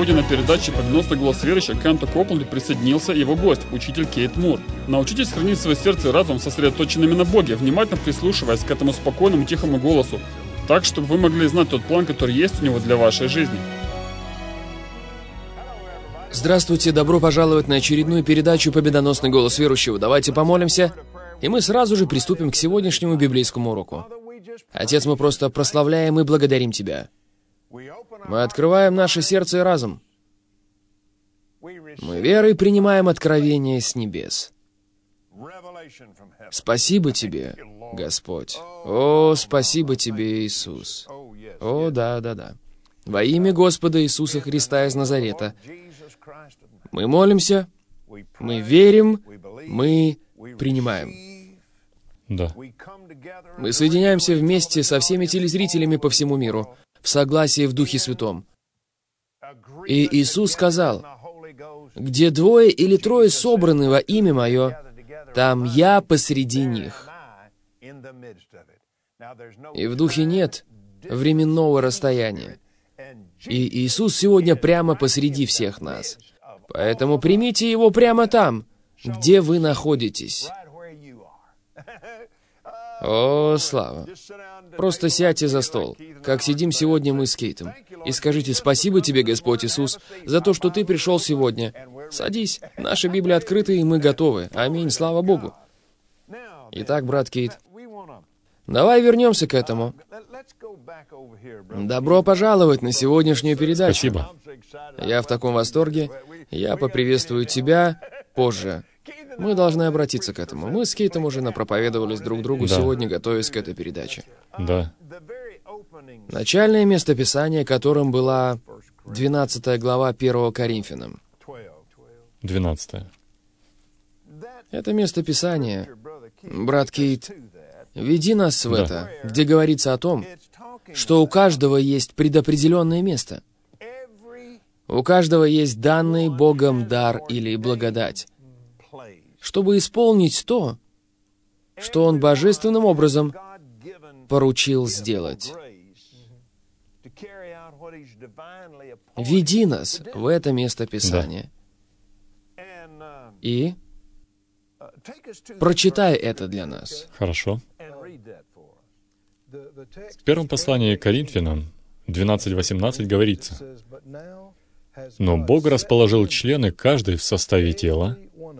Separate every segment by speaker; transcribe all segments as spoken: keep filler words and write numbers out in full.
Speaker 1: сегодня на передаче «Победоносный голос верующего» к Кенту Копланду присоединился его гость, учитель Кейт Мур. Научитесь хранить свое сердце и разум сосредоточенными на Боге, внимательно прислушиваясь к этому спокойному тихому голосу, так, чтобы вы могли знать тот план, который есть у него для вашей жизни.
Speaker 2: Здравствуйте, добро пожаловать на очередную передачу «Победоносный голос верующего». Давайте помолимся, и мы сразу же приступим к сегодняшнему библейскому уроку. Отец, мы просто прославляем и благодарим Тебя. Мы открываем наше сердце и разум. Мы верой принимаем откровение с небес. Спасибо Тебе, Господь. О, спасибо Тебе, Иисус. О, да, да, да. Во имя Господа Иисуса Христа из Назарета мы молимся, мы верим, мы принимаем.
Speaker 3: Да.
Speaker 2: Мы соединяемся вместе со всеми телезрителями по всему миру, в согласии в Духе Святом. И Иисус сказал: «Где двое или трое собраны во имя Мое, там Я посреди них». И в Духе нет временного расстояния. И Иисус сегодня прямо посреди всех нас. Поэтому примите Его прямо там, где вы находитесь. О, слава! Просто сядьте за стол, как сидим сегодня мы с Кейтом, и скажите: «Спасибо Тебе, Господь Иисус, за то, что Ты пришел сегодня». Садись, наша Библия открыта, и мы готовы. Аминь, слава Богу. Итак, брат Кейт, давай вернемся к этому. Добро пожаловать на сегодняшнюю передачу.
Speaker 3: Спасибо.
Speaker 2: Я в таком восторге. Я поприветствую тебя позже. Мы должны обратиться к этому. Мы с Кейтом уже напроповедовались друг другу
Speaker 3: Да.
Speaker 2: сегодня, готовясь к этой передаче.
Speaker 3: Да.
Speaker 2: Начальное местописание, которым была двенадцатая глава первого Коринфянам.
Speaker 3: Двенадцатое.
Speaker 2: Это местописание, брат Кейт, веди нас в
Speaker 3: Да.
Speaker 2: это, где говорится о том, что у каждого есть предопределенное место. У каждого есть данный Богом дар или благодать, чтобы исполнить то, что Он божественным образом поручил сделать. Веди нас в это место Писания. И прочитай это для нас.
Speaker 3: Хорошо. В первом послании к Коринфянам двенадцать восемнадцать говорится: «Но Бог расположил члены каждый в составе тела,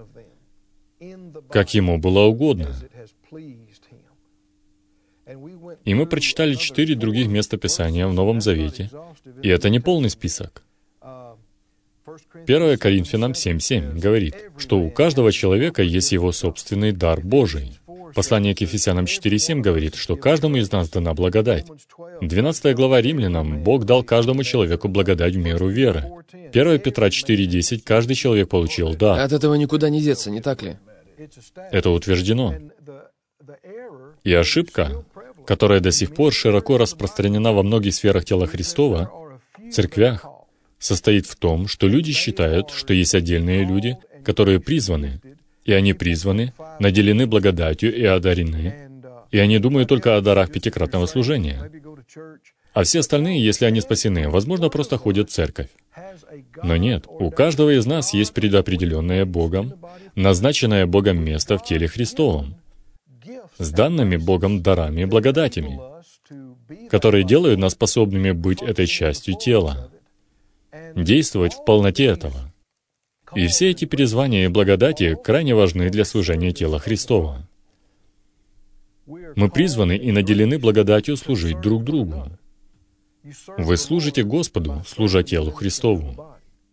Speaker 3: как Ему было угодно». И мы прочитали четыре других места Писания в Новом Завете, и это не полный список. первое Коринфянам семь семь говорит, что у каждого человека есть его собственный дар Божий. Послание к Ефесянам четыре семь говорит, что каждому из нас дана благодать. двенадцатая глава Римлянам: Бог дал каждому человеку благодать в меру веры. первое Петра четыре десять: каждый человек получил дар.
Speaker 2: От этого никуда не деться, не так ли?
Speaker 3: Это утверждено. И ошибка, которая до сих пор широко распространена во многих сферах тела Христова, церквях, состоит в том, что люди считают, что есть отдельные люди, которые призваны, и они призваны, наделены благодатью и одарены, и они думают только о дарах пятикратного служения. А все остальные, если они спасены, возможно, просто ходят в церковь. Но нет, у каждого из нас есть предопределенное Богом, назначенное Богом место в теле Христовом, с данными Богом дарами и благодатями, которые делают нас способными быть этой частью тела, действовать в полноте этого. И все эти призвания и благодати крайне важны для служения тела Христова. Мы призваны и наделены благодатью служить друг другу. Вы служите Господу, служа телу Христову.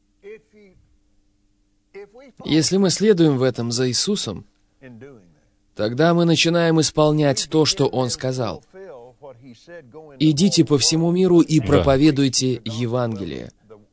Speaker 2: Если мы следуем в этом за Иисусом, тогда мы начинаем исполнять то, что Он сказал. «Идите по всему миру и проповедуйте Евангелие».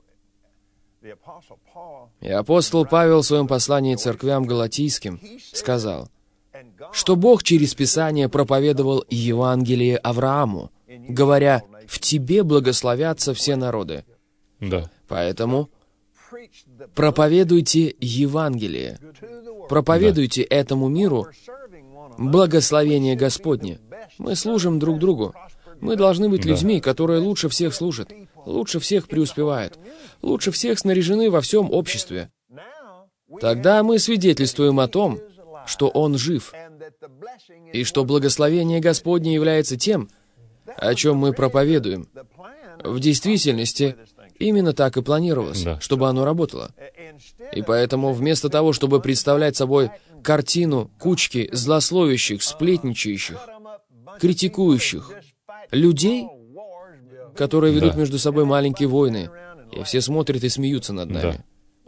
Speaker 2: И апостол Павел в своем послании церквям галатийским сказал, что Бог через Писание проповедовал Евангелие Аврааму, говоря: «В тебе благословятся все народы».
Speaker 3: Да.
Speaker 2: Поэтому проповедуйте Евангелие. Проповедуйте этому миру благословение Господне. Мы служим друг другу. Мы должны быть
Speaker 3: Да.
Speaker 2: людьми, которые лучше всех служат, лучше всех преуспевают, лучше всех снаряжены во всем обществе. Тогда мы свидетельствуем о том, что Он жив, и что благословение Господне является тем, о чем мы проповедуем. В действительности, именно так и планировалось,
Speaker 3: Да.
Speaker 2: чтобы оно работало. И поэтому вместо того, чтобы представлять собой картину кучки злословящих, сплетничающих, критикующих людей, которые ведут
Speaker 3: Да.
Speaker 2: между собой маленькие войны, и все смотрят и смеются над нами.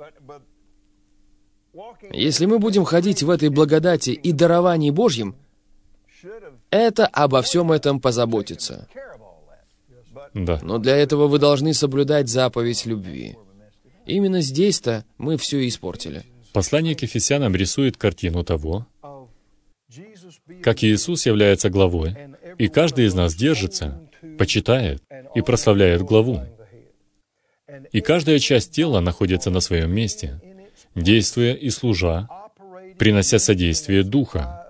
Speaker 2: Если мы будем ходить в этой благодати и даровании Божьем, это обо всем этом позаботится.
Speaker 3: Да.
Speaker 2: Но для этого вы должны соблюдать заповедь любви. Именно здесь-то мы все испортили.
Speaker 3: Послание к Ефесянам рисует картину того, как Иисус является главой, и каждый из нас держится, почитает и прославляет главу. И каждая часть тела находится на своем месте, действуя и служа, принося содействие Духа.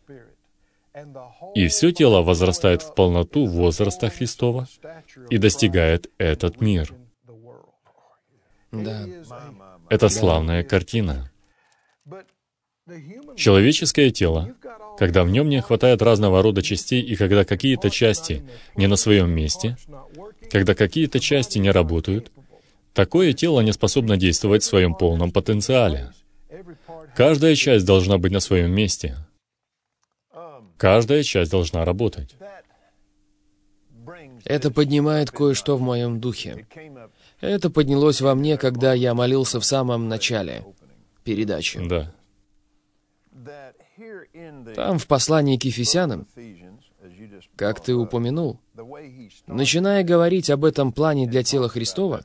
Speaker 3: И все тело возрастает в полноту возраста Христова и достигает этот мир.
Speaker 2: Да.
Speaker 3: Это славная картина. Человеческое тело, когда в нем не хватает разного рода частей, и когда какие-то части не на своем месте, когда какие-то части не работают, такое тело не способно действовать в своем полном потенциале. Каждая часть должна быть на своем месте. Каждая часть должна работать.
Speaker 2: Это поднимает кое-что в моем духе. Это поднялось во мне, когда я молился в самом начале передачи.
Speaker 3: Да.
Speaker 2: Там, в послании к Ефесянам, как ты упомянул, начиная говорить об этом плане для тела Христова,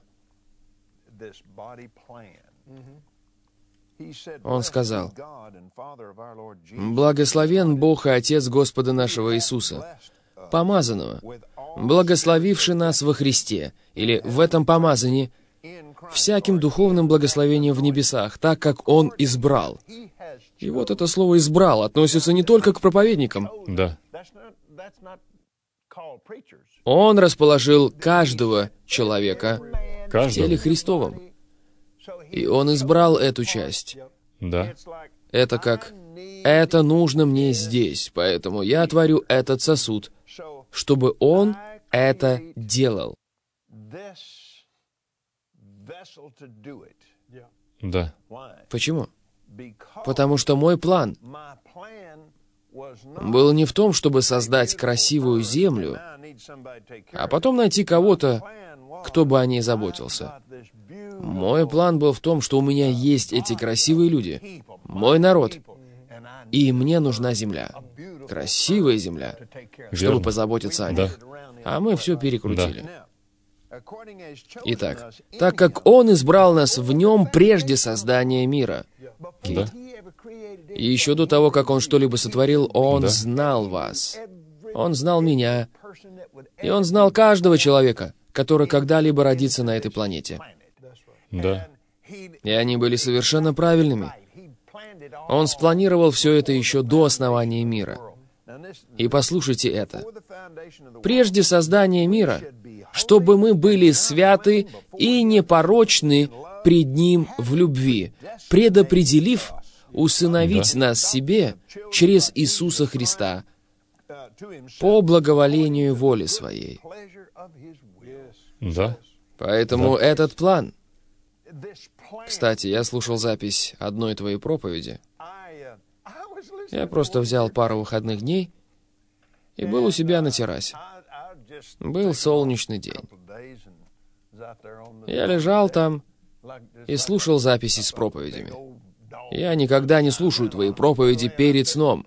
Speaker 2: он сказал: «Благословен Бог и Отец Господа нашего Иисуса, помазанного, благословивший нас во Христе, или в этом помазании, всяким духовным благословением в небесах, так как Он избрал». И вот это слово «избрал» относится не только к проповедникам.
Speaker 3: Да.
Speaker 2: Он расположил каждого человека в
Speaker 3: Каждого.
Speaker 2: теле Христовом. И Он избрал эту часть.
Speaker 3: Да.
Speaker 2: Это как «это нужно мне здесь, поэтому я творю этот сосуд, чтобы Он это делал».
Speaker 3: Да.
Speaker 2: Почему? Потому что мой план был не в том, чтобы создать красивую землю, а потом найти кого-то, кто бы о ней заботился. Мой план был в том, что у меня есть эти красивые люди, мой народ, и мне нужна земля, красивая земля, чтобы
Speaker 3: Верно.
Speaker 2: позаботиться о
Speaker 3: Да.
Speaker 2: них. А мы все перекрутили. Итак, так как Он избрал нас в Нем прежде создания мира,
Speaker 3: Да.
Speaker 2: и еще до того, как Он что-либо сотворил, Он
Speaker 3: Да.
Speaker 2: знал вас. Он знал меня. И Он знал каждого человека, который когда-либо родится на этой планете.
Speaker 3: Да.
Speaker 2: И они были совершенно правильными. Он спланировал все это еще до основания мира. И послушайте это. Прежде создания мира, чтобы мы были святы и непорочны пред Ним в любви, предопределив усыновить
Speaker 3: Да.
Speaker 2: нас себе через Иисуса Христа по благоволению воли Своей.
Speaker 3: Да.
Speaker 2: Поэтому этот план... Кстати, я слушал запись одной твоей проповеди. Я просто взял пару выходных дней и был у себя на террасе. Был солнечный день. Я лежал там и слушал записи с проповедями. Я никогда не слушаю твои проповеди перед сном.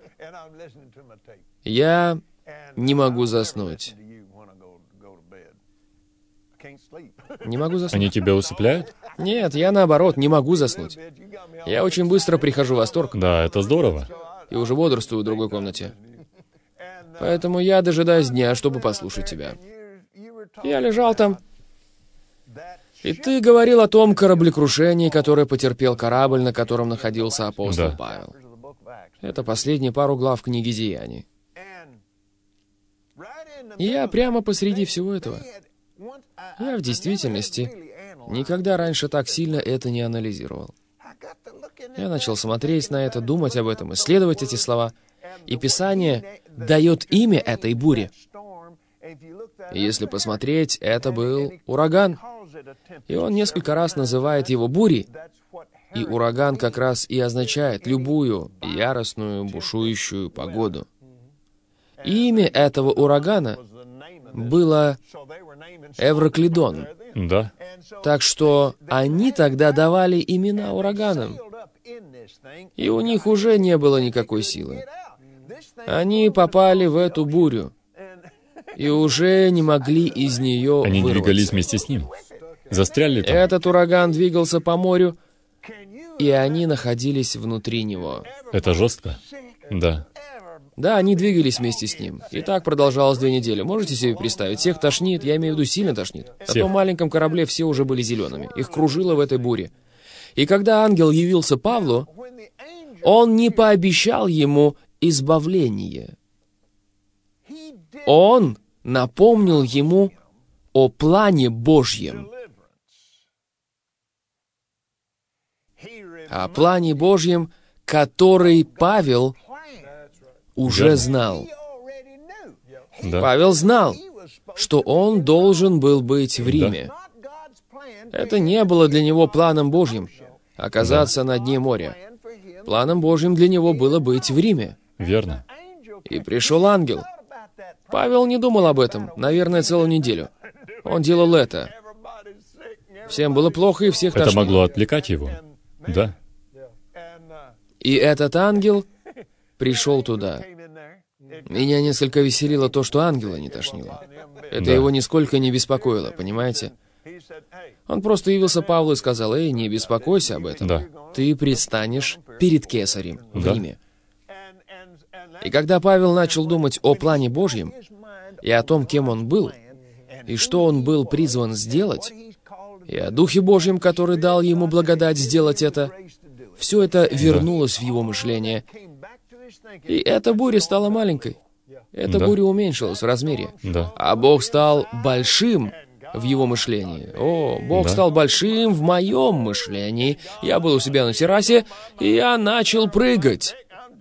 Speaker 2: Я не могу заснуть. Не могу заснуть.
Speaker 3: Они тебя усыпляют?
Speaker 2: Нет, я наоборот, не могу заснуть. Я очень быстро прихожу в восторг
Speaker 3: Да, это здорово.
Speaker 2: и уже бодрствую в другой комнате. Поэтому я дожидаюсь дня, чтобы послушать тебя. Я лежал там, и ты говорил о том кораблекрушении, которое потерпел корабль, на котором находился апостол
Speaker 3: Да.
Speaker 2: Павел. И я прямо посреди всего этого. Я в действительности никогда раньше так сильно это не анализировал. Я начал смотреть на это, думать об этом, исследовать эти слова. И Писание дает имя этой буре. И если посмотреть, это был ураган. И он несколько раз называет его бурей. И ураган как раз и означает любую яростную, бушующую погоду. Имя этого урагана было Эвроклидон.
Speaker 3: Да.
Speaker 2: Так что они тогда давали имена ураганам. И у них уже не было никакой силы. Они попали в эту бурю. И уже не могли из нее
Speaker 3: Они
Speaker 2: вырваться.
Speaker 3: двигались вместе с ним. Застряли там.
Speaker 2: Этот ураган двигался по морю, и они находились внутри него.
Speaker 3: Это жестко? Да.
Speaker 2: Да, они двигались вместе с ним. И так продолжалось две недели. Можете себе представить? Всех тошнит, я имею в виду, сильно тошнит. На
Speaker 3: Всех.
Speaker 2: том маленьком корабле все уже были зелеными. Их кружило в этой буре. И когда ангел явился Павлу, он не пообещал ему избавление. Он напомнил ему о плане Божьем. О плане Божьем, который Павел уже
Speaker 3: Да.
Speaker 2: знал.
Speaker 3: Да.
Speaker 2: Павел знал, что он должен был быть в Риме. Это не было для него планом Божьим — оказаться на дне моря. Планом Божьим для него было быть в Риме.
Speaker 3: Верно.
Speaker 2: И пришел ангел. Павел не думал об этом, наверное, целую неделю. Он делал это. Всем было плохо, и всех
Speaker 3: Это
Speaker 2: тошнило.
Speaker 3: могло отвлекать его. Да.
Speaker 2: И этот ангел пришел туда. Меня несколько веселило то, что ангела не тошнило. Это
Speaker 3: Да.
Speaker 2: его нисколько не беспокоило, понимаете? Он просто явился Павлу и сказал: «Эй, не беспокойся об этом.
Speaker 3: Да.
Speaker 2: Ты предстанешь перед Кесарем в
Speaker 3: Да.
Speaker 2: Риме». И когда Павел начал думать о плане Божьем и о том, кем он был, и что он был призван сделать, и о Духе Божьем, который дал ему благодать сделать это, все это вернулось в его мышление. И эта буря стала маленькой. Эта
Speaker 3: Да.
Speaker 2: буря уменьшилась в размере.
Speaker 3: Да.
Speaker 2: А Бог стал большим в его мышлении. О, Бог
Speaker 3: Да.
Speaker 2: стал большим в моем мышлении. Я был у себя на террасе, и я начал прыгать.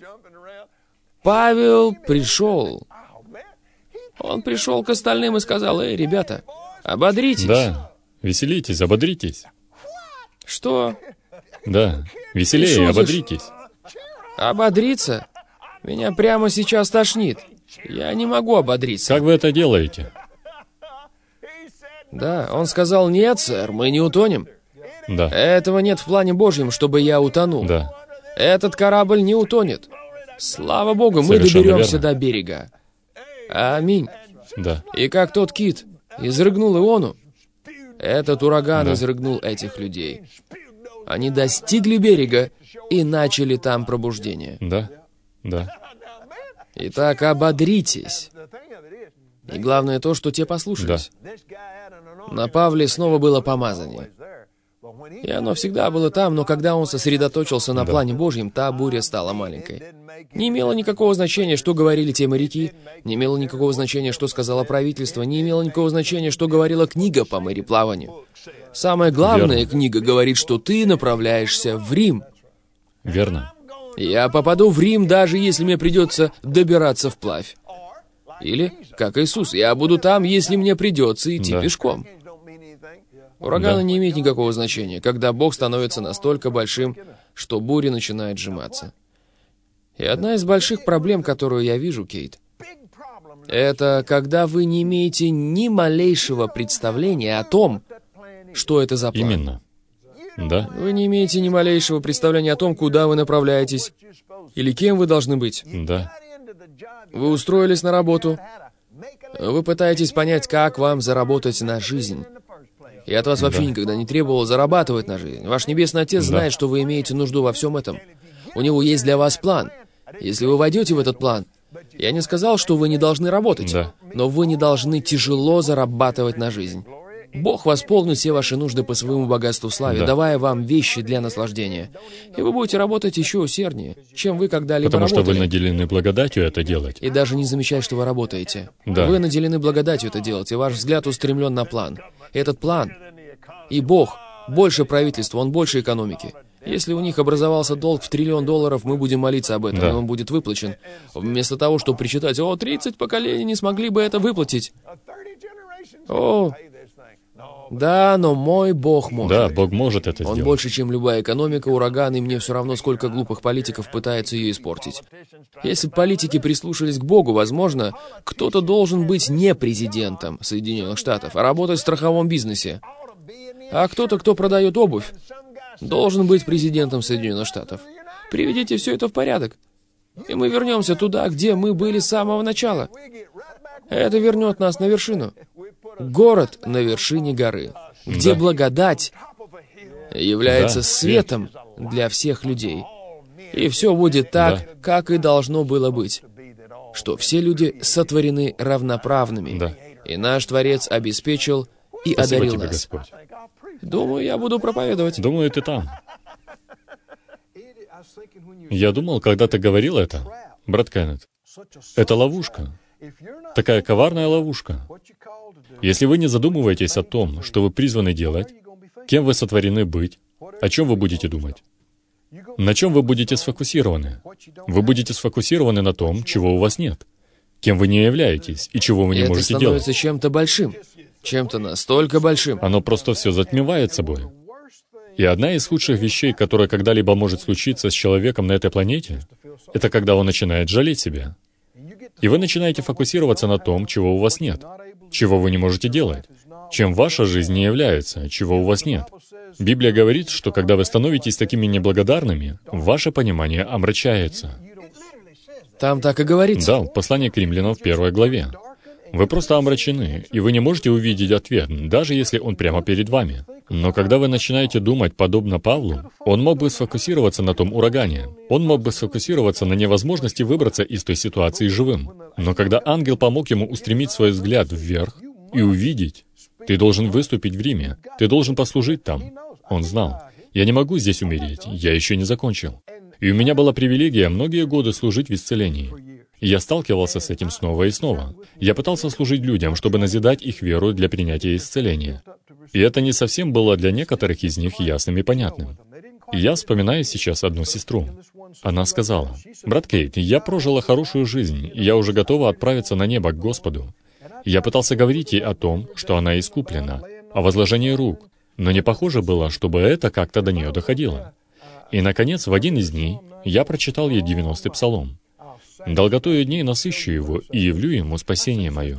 Speaker 2: Павел пришел. Он пришел к остальным и сказал: «Эй, ребята, ободритесь».
Speaker 3: Да. Веселитесь, ободритесь.
Speaker 2: Что?
Speaker 3: Да.
Speaker 2: Ты
Speaker 3: Веселее,
Speaker 2: шутишь?
Speaker 3: ободритесь.
Speaker 2: Ободриться? Меня прямо сейчас тошнит. Я не могу ободриться.
Speaker 3: Как вы это делаете?
Speaker 2: Да, он сказал: «Нет, сэр, мы не утонем.
Speaker 3: Да.
Speaker 2: Этого нет в плане Божьем, чтобы я утонул.
Speaker 3: Да.
Speaker 2: Этот корабль не утонет. Слава Богу, мы
Speaker 3: Совершенно
Speaker 2: доберемся
Speaker 3: верно.
Speaker 2: до берега. Аминь».
Speaker 3: Да.
Speaker 2: И как тот кит изрыгнул Иону, этот ураган
Speaker 3: Да.
Speaker 2: изрыгнул этих людей. Они достигли берега и начали там пробуждение.
Speaker 3: Да. Да.
Speaker 2: Итак, ободритесь. И главное то, что те послушались. На Павле снова было помазание. И оно всегда было там, но когда он сосредоточился на
Speaker 3: Да.
Speaker 2: плане Божьем, та буря стала маленькой. Не имело никакого значения, что говорили те моряки, не имело никакого значения, что сказало правительство, не имело никакого значения, что говорила книга по мореплаванию. Самая главная
Speaker 3: Верно.
Speaker 2: книга говорит, что ты направляешься в Рим.
Speaker 3: Верно.
Speaker 2: Я попаду в Рим, даже если мне придется добираться вплавь. Или, как Иисус, я буду там, если мне придется идти
Speaker 3: Да.
Speaker 2: пешком. Ураганы
Speaker 3: Да.
Speaker 2: не имеют никакого значения, когда Бог становится настолько большим, что буря начинает сжиматься. И одна из больших проблем, которую я вижу, Кейт, это когда вы не имеете ни малейшего представления о том, что это за план.
Speaker 3: Именно. Да.
Speaker 2: Вы не имеете ни малейшего представления о том, куда вы направляетесь, или кем вы должны быть.
Speaker 3: Да.
Speaker 2: Вы устроились на работу, вы пытаетесь понять, как вам заработать на жизнь. И от вас вообще
Speaker 3: Да.
Speaker 2: никогда не требовал зарабатывать на жизнь. Ваш Небесный Отец
Speaker 3: Да.
Speaker 2: знает, что вы имеете нужду во всем этом. У Него есть для вас план. Если вы войдете в этот план, я не сказал, что вы не должны работать,
Speaker 3: Да.
Speaker 2: но вы не должны тяжело зарабатывать на жизнь. Бог восполнит все ваши нужды по своему богатству славе,
Speaker 3: Да.
Speaker 2: давая вам вещи для наслаждения. И вы будете работать еще усерднее, чем вы когда-либо
Speaker 3: Потому что
Speaker 2: работали.
Speaker 3: вы наделены благодатью это делать.
Speaker 2: И даже не замечать, что вы работаете.
Speaker 3: Да.
Speaker 2: Вы наделены благодатью это делать, и ваш взгляд устремлен на план. Этот план и Бог больше правительства, Он больше экономики. Если у них образовался долг в триллион долларов, мы будем молиться об этом,
Speaker 3: Да.
Speaker 2: и он будет выплачен. Вместо того, чтобы причитать, «О, тридцать поколений не смогли бы это выплатить». О, да, но мой Бог может.
Speaker 3: Да, Бог может это
Speaker 2: Он
Speaker 3: сделать.
Speaker 2: больше, чем любая экономика, ураган, и мне все равно, сколько глупых политиков пытается ее испортить. Если бы политики прислушались к Богу, возможно, кто-то должен быть не президентом Соединенных Штатов, а работать в страховом бизнесе. А кто-то, кто продает обувь, должен быть президентом Соединенных Штатов. Приведите все это в порядок, и мы вернемся туда, где мы были с самого начала. Это вернет нас на вершину. Город на вершине горы, где
Speaker 3: Да.
Speaker 2: благодать является
Speaker 3: Да,
Speaker 2: светом для всех людей. И все будет так,
Speaker 3: Да.
Speaker 2: как и должно было быть. Что все люди сотворены равноправными.
Speaker 3: Да.
Speaker 2: И наш Творец обеспечил и
Speaker 3: Спасибо
Speaker 2: одарил
Speaker 3: тебе,
Speaker 2: нас.
Speaker 3: Господь.
Speaker 2: Думаю, я буду проповедовать.
Speaker 3: Думаю, ты там. Я думал, когда ты говорил это, брат Кеннет, это ловушка. Такая коварная ловушка. Если вы не задумываетесь о том, что вы призваны делать, кем вы сотворены быть, о чем вы будете думать? На чем вы будете сфокусированы? Вы будете сфокусированы на том, чего у вас нет, кем вы не являетесь и чего вы
Speaker 2: И
Speaker 3: не
Speaker 2: это
Speaker 3: можете
Speaker 2: становится
Speaker 3: делать.
Speaker 2: чем-то большим. Чем-то настолько большим.
Speaker 3: Оно просто все затмевает собой. И одна из худших вещей, которая когда-либо может случиться с человеком на этой планете, это когда он начинает жалеть себя. И вы начинаете фокусироваться на том, чего у вас нет, чего вы не можете делать, чем ваша жизнь не является, чего у вас нет. Библия говорит, что когда вы становитесь такими неблагодарными, ваше понимание омрачается.
Speaker 2: Там так и говорится.
Speaker 3: Да, послание к римлянам в первой главе. Вы просто омрачены, и вы не можете увидеть ответ, даже если он прямо перед вами. Но когда вы начинаете думать подобно Павлу, он мог бы сфокусироваться на том урагане. Он мог бы сфокусироваться на невозможности выбраться из той ситуации живым. Но когда ангел помог ему устремить свой взгляд вверх и увидеть, ты должен выступить в Риме, ты должен послужить там. Он знал, я не могу здесь умереть, я еще не закончил. И у меня была привилегия многие годы служить в исцелении. И я сталкивался с этим снова и снова. Я пытался служить людям, чтобы назидать их веру для принятия исцеления. И это не совсем было для некоторых из них ясным и понятным. И я вспоминаю сейчас одну сестру. Она сказала, «Брат Кейт, я прожила хорошую жизнь, и я уже готова отправиться на небо к Господу». И я пытался говорить ей о том, что она искуплена, о возложении рук, но не похоже было, чтобы это как-то до нее доходило. И, наконец, в один из дней я прочитал ей девяностый псалом. «Долготою дней насыщу его и явлю ему спасение мое».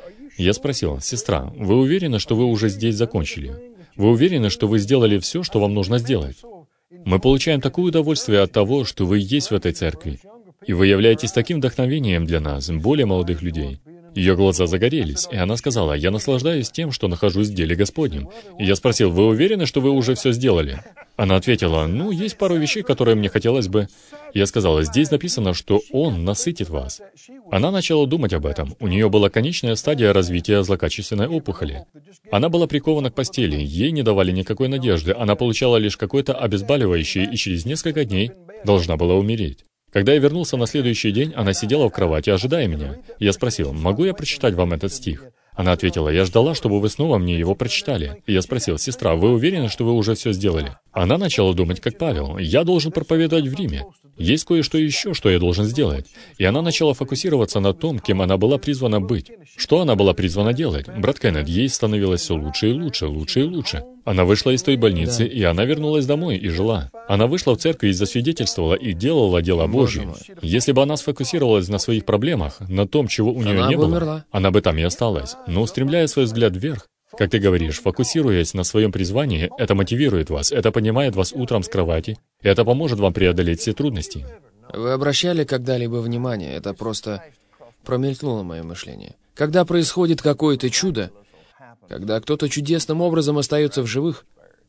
Speaker 3: Я спросил, «Сестра, вы уверены, что вы уже здесь закончили? Вы уверены, что вы сделали все, что вам нужно сделать? Мы получаем такое удовольствие от того, что вы есть в этой церкви, и вы являетесь таким вдохновением для нас, более молодых людей». Ее глаза загорелись, и она сказала, «Я наслаждаюсь тем, что нахожусь в деле Господнем». И я спросил, «Вы уверены, что вы уже все сделали?» Она ответила, «Ну, есть пару вещей, которые мне хотелось бы...» Я сказала, «Здесь написано, что Он насытит вас». Она начала думать об этом. У нее была конечная стадия развития злокачественной опухоли. Она была прикована к постели, ей не давали никакой надежды, она получала лишь какое-то обезболивающее и через несколько дней должна была умереть. Когда я вернулся на следующий день, она сидела в кровати, ожидая меня. Я спросил, «Могу я прочитать вам этот стих?» Она ответила, «Я ждала, чтобы вы снова мне его прочитали». И я спросил, «Сестра, вы уверены, что вы уже все сделали?» Она начала думать, как Павел, «Я должен проповедовать в Риме. Есть кое-что еще, что я должен сделать». И она начала фокусироваться на том, кем она была призвана быть. Что она была призвана делать? Брат Кеннет, ей становилось все лучше и лучше, лучше и лучше. Она вышла из той больницы,
Speaker 2: Да.
Speaker 3: и она вернулась домой и жила. Она вышла в церковь и засвидетельствовала и делала дела
Speaker 2: Боже
Speaker 3: Божьи.
Speaker 2: мой.
Speaker 3: Если бы она сфокусировалась на своих проблемах, на том, чего у нее
Speaker 2: Она
Speaker 3: не
Speaker 2: бы
Speaker 3: было,
Speaker 2: умерла.
Speaker 3: она бы там и осталась. Но устремляя свой взгляд вверх, как ты говоришь, фокусируясь на своем призвании, это мотивирует вас, это поднимает вас утром с кровати, и это поможет вам преодолеть все трудности.
Speaker 2: Вы обращали когда-либо внимание? Это просто промелькнуло мое мышление. Когда происходит какое-то чудо, когда кто-то чудесным образом остается в живых,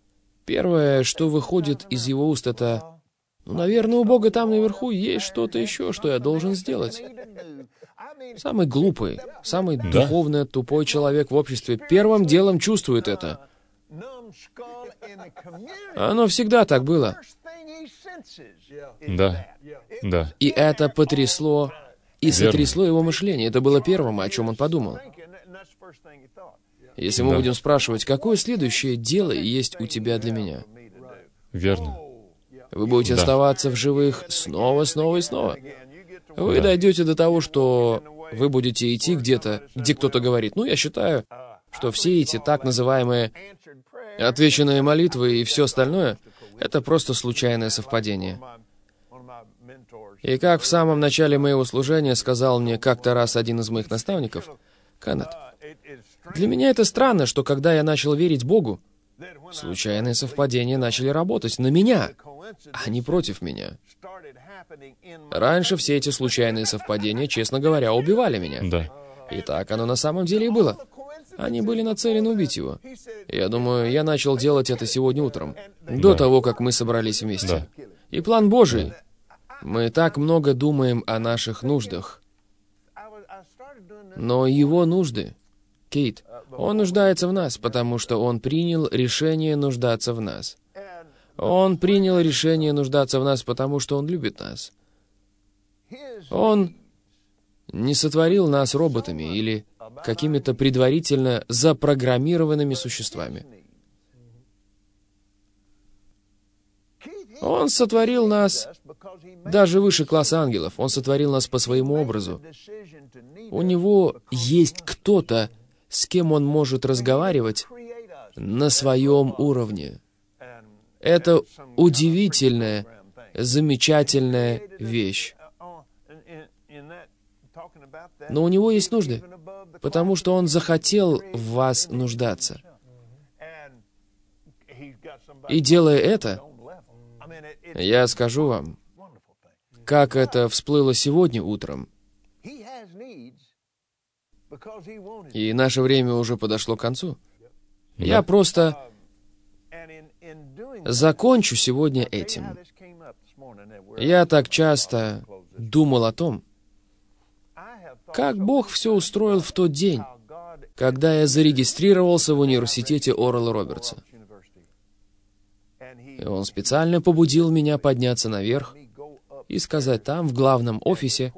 Speaker 2: первое, что выходит из его уст, это «Ну, наверное, у Бога там наверху есть что-то еще, что я должен сделать». Самый глупый, самый духовно тупой человек в обществе первым делом чувствует это. Оно всегда так было.
Speaker 3: Да, да.
Speaker 2: И это потрясло, и
Speaker 3: Верно.
Speaker 2: сотрясло его мышление. Это было первым, о чем он подумал. Если мы
Speaker 3: Да.
Speaker 2: будем спрашивать, какое следующее дело есть у тебя для меня?
Speaker 3: Верно.
Speaker 2: Вы будете
Speaker 3: Да.
Speaker 2: оставаться в живых снова, снова и снова. Вы
Speaker 3: Да.
Speaker 2: дойдете до того, что вы будете идти где-то, где кто-то говорит, ну, я считаю, что все эти так называемые отвеченные молитвы и все остальное — это просто случайное совпадение. И как в самом начале моего служения сказал мне как-то раз один из моих наставников, Кеннет, для меня это странно, что когда я начал верить Богу, случайные совпадения начали работать на меня, а не против меня. Раньше все эти случайные совпадения, честно говоря, убивали меня.
Speaker 3: Да.
Speaker 2: И так оно на самом деле и было. Они были нацелены убить его. Я думаю, я начал делать это сегодня утром, до
Speaker 3: Да.
Speaker 2: того, как мы собрались вместе.
Speaker 3: Да.
Speaker 2: И план Божий. Мы так много думаем о наших нуждах. Но его нужды, Кейт, он нуждается в нас, потому что он принял решение нуждаться в нас. Он принял решение нуждаться в нас, потому что он любит нас. Он не сотворил нас роботами или какими-то предварительно запрограммированными существами. Он сотворил нас даже выше класса ангелов. Он сотворил нас по своему образу. У него есть кто-то, с кем он может разговаривать на своем уровне. Это удивительная, замечательная вещь. Но у него есть нужды, потому что он захотел в вас нуждаться. И делая это, я скажу вам, как это всплыло сегодня утром. И наше время уже подошло к концу.
Speaker 3: Да.
Speaker 2: Я просто закончу сегодня этим. Я так часто думал о том, как Бог все устроил в тот день, когда я зарегистрировался в университете Орала Робертса. И Он специально побудил меня подняться наверх и сказать там, в главном офисе,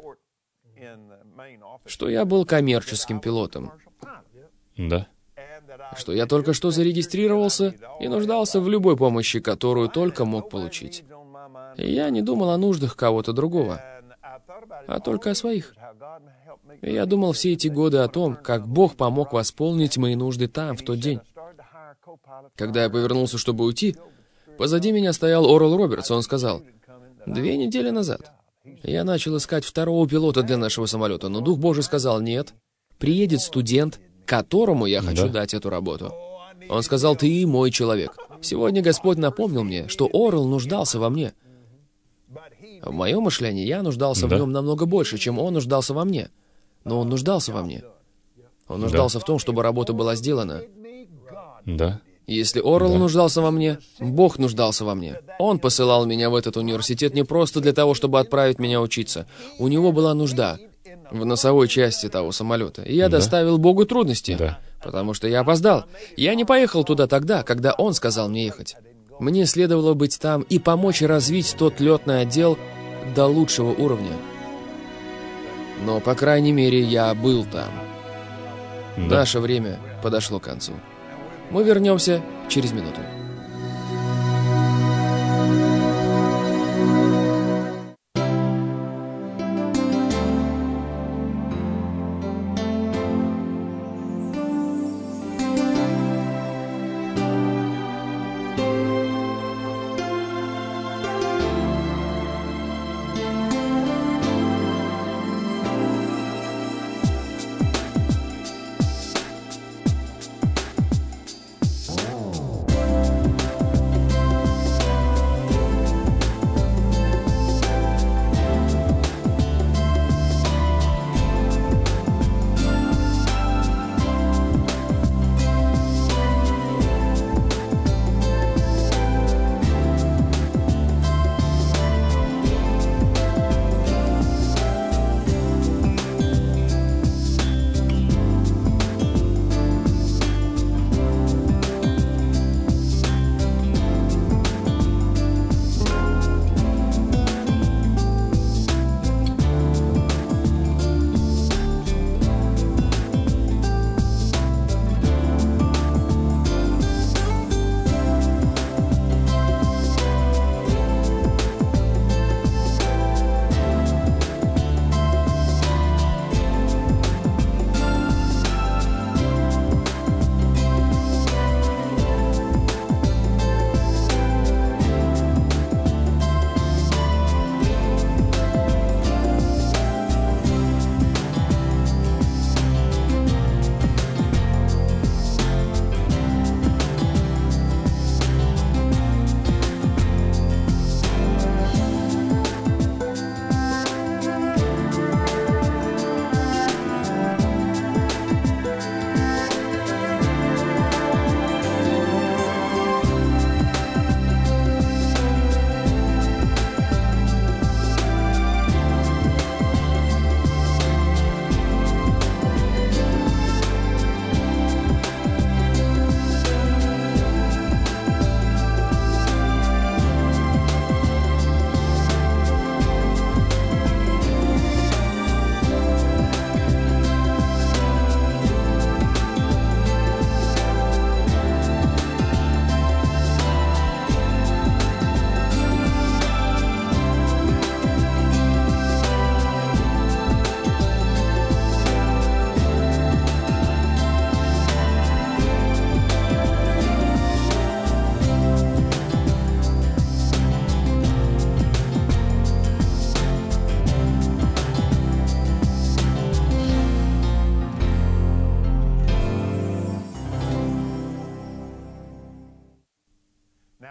Speaker 2: что я был коммерческим пилотом,
Speaker 3: Да.
Speaker 2: что я только что зарегистрировался и нуждался в любой помощи, которую только мог получить. И я не думал о нуждах кого-то другого, а только о своих. И я думал все эти годы о том, как Бог помог восполнить мои нужды там, в тот день. Когда я повернулся, чтобы уйти, позади меня стоял Орал Робертс, он сказал, «Две недели назад я начал искать второго пилота для нашего самолета, но Дух Божий сказал, нет, приедет студент, которому я хочу
Speaker 3: Да.
Speaker 2: дать эту работу». Он сказал, «Ты мой человек». Сегодня Господь напомнил мне, что Орал нуждался во мне. В моем мышлении я нуждался
Speaker 3: Да.
Speaker 2: в нем намного больше, чем он нуждался во мне. Но он нуждался во мне. Он нуждался в том, чтобы работа была сделана.
Speaker 3: Да.
Speaker 2: Если Орал
Speaker 3: Да.
Speaker 2: нуждался во мне, Бог нуждался во мне. Он посылал меня в этот университет не просто для того, чтобы отправить меня учиться. У него была нужда в носовой части того самолета. И я
Speaker 3: Да.
Speaker 2: доставил Богу трудности,
Speaker 3: Да.
Speaker 2: потому что я опоздал. Я не поехал туда тогда, когда Он сказал мне ехать. Мне следовало быть там и помочь развить тот летный отдел до лучшего уровня. Но, по крайней мере, я был там.
Speaker 3: Да.
Speaker 2: Наше время подошло к концу. Мы вернемся через минуту.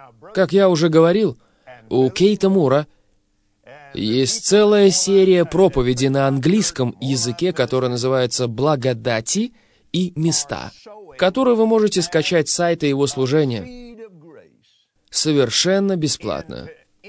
Speaker 2: Как я уже говорил, у Кейта Мура есть целая серия проповедей на английском языке, которая называется «Благодати и места», которую вы можете скачать с сайта его служения совершенно бесплатно.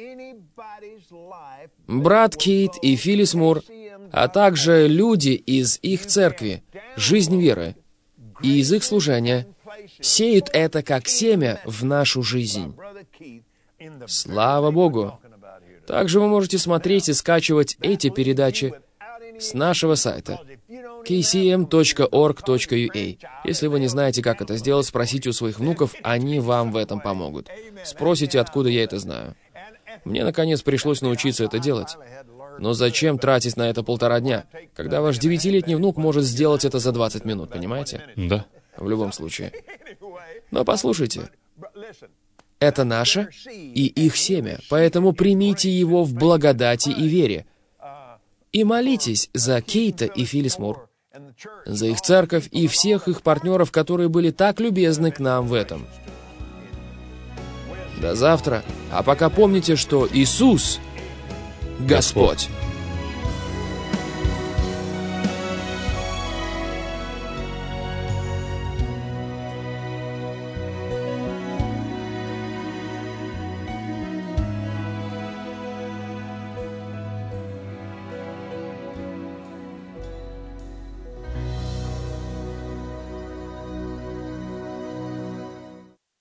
Speaker 2: Брат Кейт и Филлис Мур, а также люди из их церкви, «Жизнь веры», и из их служения, сеют это как семя в нашу жизнь. Слава Богу! Также вы можете смотреть и скачивать эти передачи с нашего сайта кей си эм точка орг точка ю эй. Если вы не знаете, как это сделать, спросите у своих внуков, они вам в этом помогут. Спросите, откуда я это знаю. Мне, наконец, пришлось научиться это делать. Но зачем тратить на это полтора дня, когда ваш девятилетний внук может сделать это за двадцать минут, понимаете?
Speaker 3: Да.
Speaker 2: В любом случае. Но послушайте, это наше и их семя, поэтому примите его в благодати и вере. И молитесь за Кейта и Филлис Мур, за их церковь и всех их партнеров, которые были так любезны к нам в этом. До завтра. А пока помните, что Иисус — Господь.